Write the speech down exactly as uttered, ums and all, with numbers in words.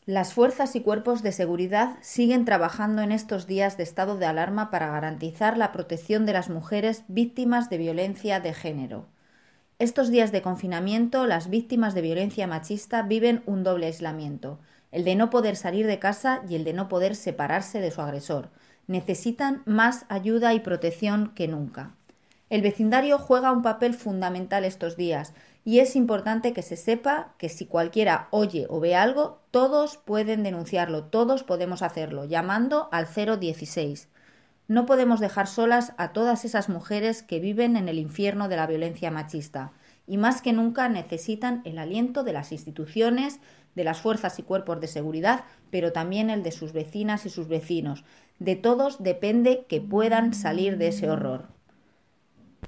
Las fuerzas y cuerpos de seguridad siguen trabajando en estos días de estado de alarma para garantizar la protección de las mujeres víctimas de violencia de género. Estos días de confinamiento, las víctimas de violencia machista viven un doble aislamiento, el de no poder salir de casa y el de no poder separarse de su agresor. Necesitan más ayuda y protección que nunca. El vecindario juega un papel fundamental estos días y es importante que se sepa que si cualquiera oye o ve algo, todos pueden denunciarlo, todos podemos hacerlo, llamando al cero dieciséis. No podemos dejar solas a todas esas mujeres que viven en el infierno de la violencia machista y más que nunca necesitan el aliento de las instituciones, de las fuerzas y cuerpos de seguridad, pero también el de sus vecinas y sus vecinos. De todos depende que puedan salir de ese horror.